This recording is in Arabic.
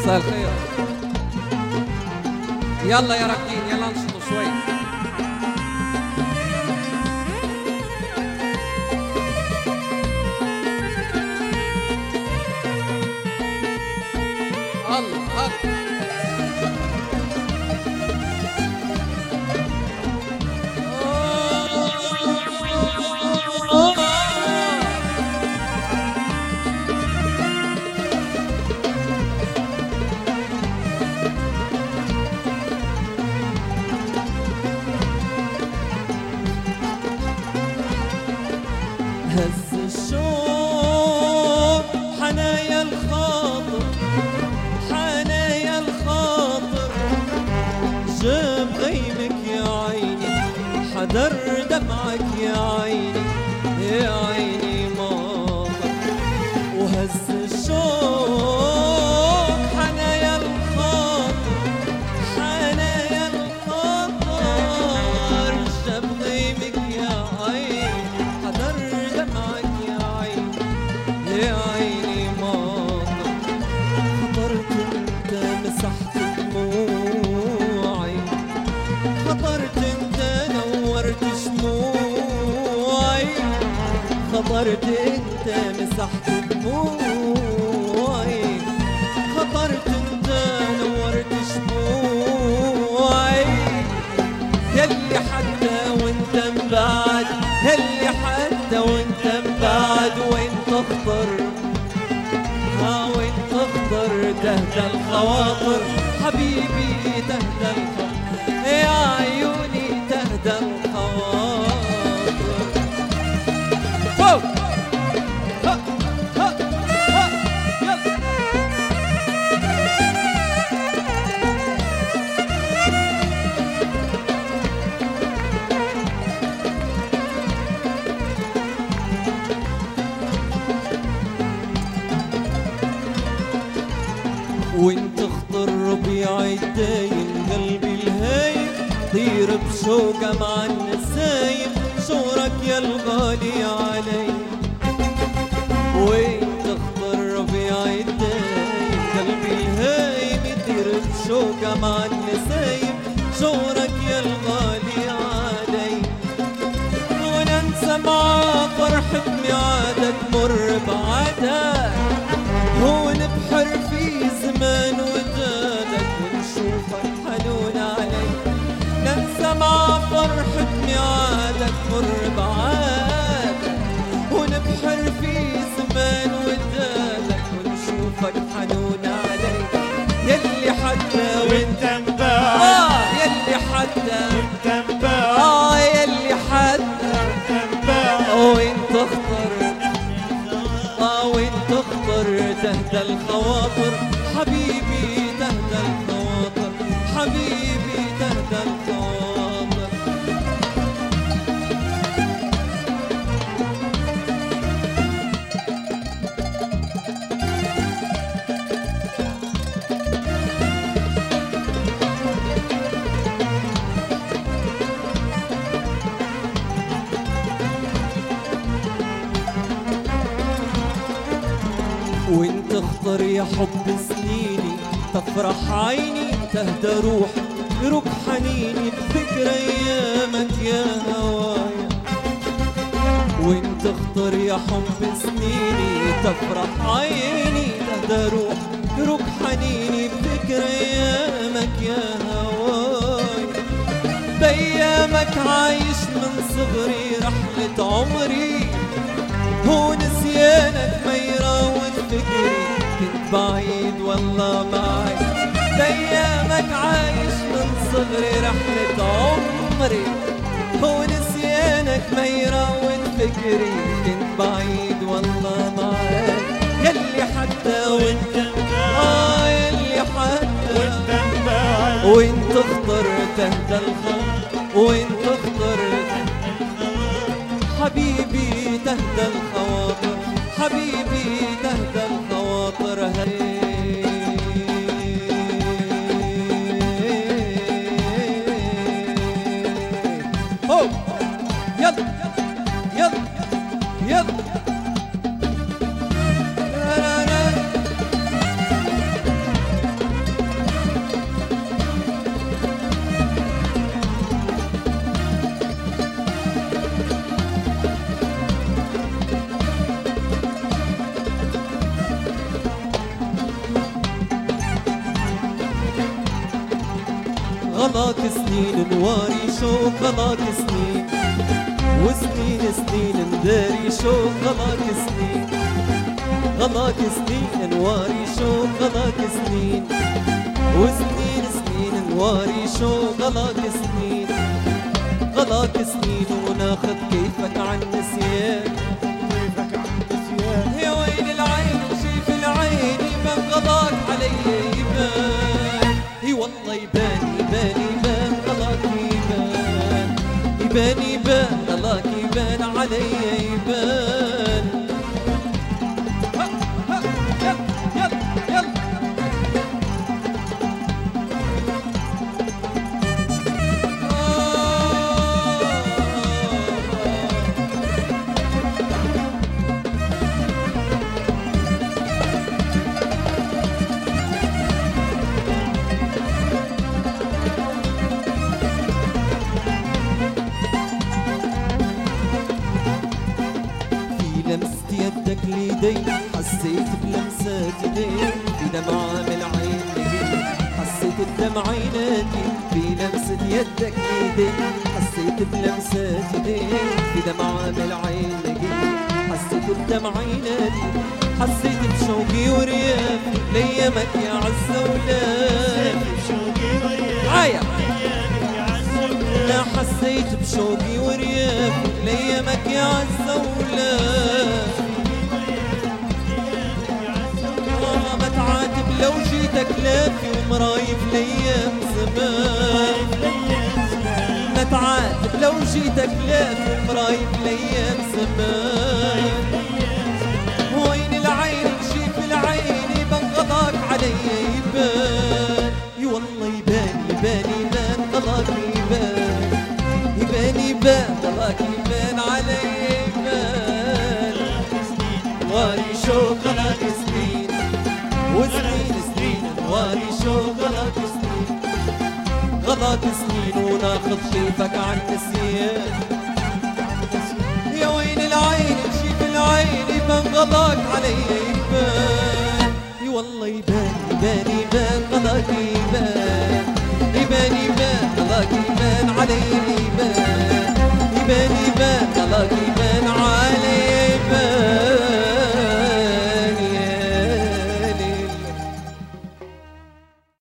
مساء الخير. يلا يا راكدين يلا انشطوا شوي. الله هز الشوق حنايا الخاطر، حنايا الخاطر، جاب غيمك يا عيني، حضر دمعك يا عيني، يا عيني ماطر. وهز الشوق حنايا الخاطر، حنايا الخاطر، جاب غيمك يا عيني، حضر دمعك يا عيني، يا عيني ماطر. خطرت انت مسحت دموعي، خطرت انت نورت شموعي، خطرت انت مسحت دموعي، خطرت انت نورت شموعي. يلي حتى وانت مبعد، يلي حتى وانت مبعد، وين تخطر وين تخطر تهدى الخواطر، حبيبي تهدى الخواطر، يا عيوني تهدى الخواطر. فوق ها ها ها يلا. وانت اخضر ربيع الدايم، قلبي الهايم طير بشوقة مع النسايم، شورك يا الغالي علي. وانت اخضر ربيع الدايم، قلبي الهايم يطير بشوقة مع النسايم، شورك يا الغالي علي. وننسى مع فرحة ميعادك مر بعدك، ونبحر في زمان ودادك، ونشوفك حنون علي. ننسى مع فرحة ميعادك مر بعادك، ونبحر في زمان ودادك، ونشوفك حنون علي. يلي حتى وانت مبعد، يلي حتى وانت مبعد، يلي حتى وانت مبعد، وانت اخطر وين تخطر تهدى الخواطر، حبيبي تهدى الخواطر، حبيبي تهدى الخواطر. وانت اخطر يا حب سنيني، تفرح عيني تهدى روحي، يروق حنيني بفكر ايامك يا هوايا. وانت اخطر يا حب سنيني، تفرح عيني تهدى روحي، يروق حنيني بفكر ايامك يا هوايا. بايامك عايش من صغري رحلة عمري، ونسيانك ما يراود فكري، كنت بعيد والله معي. بايامك عايش من صغري رحلة عمري، ونسيانك ما يراود فكري، كنت بعيد والله معي. يلي حتى وانت يلي حتى وانت مبعد، وانت اخضر تهدى الخواطر، وانت اخضر حبيبي تهدى الخواطر، حبيبي تهدى الخواطر. يلا يلا يلا نواري شوق غلاك سنين، وسنين سنين نداري شوق غلاك سنين، غلاك سنين نواري شوق غلاك سنين، وسنين سنين نواري شوق غلاك سنين، غلاك سنين وناخد كيفك عن نسيان، كيفك عن نسيان. يا ويل العين وشيف العين يبان غلاك علي يبان، اي والله يبان يبان يبان غلاك يبان، يبان يبان غلاك يبان علي يبان. يلا يلا يلا لمست يدك ليدي حسيت بلمسات يديك، في دمعة من العين لقيت حسيت بدمع عيناتي، في لمسة يدك ليدي حسيت بلمسات يديك، في دمعة من العين لقيت حسيت بدمع عيناتي، حسيت بشوقي وريافي ليامك يا عز ولاك، عايا لا حسيت بشوقي وريافي ليامك يا عز ولاك، ما تعاتب لو جيتك لافي ومرايف ليام زمان، ما تعاتب لو جيتك لافي ومرايف ليام زمان، وين العين وشيف العين يبان غلاك علي يبان، اي والله يبان يبان يبان غلاك يبان، يبان يبان غلاك يبان علي يبان، واري شوق غلاك سنين، وسنين سنين واري شوق غلاك سنين، غلاك سنين وناخد كيفك عن نسيان، يا وين العين تشيف العين يبان غلاك علي يبان، اي والله يبان يبان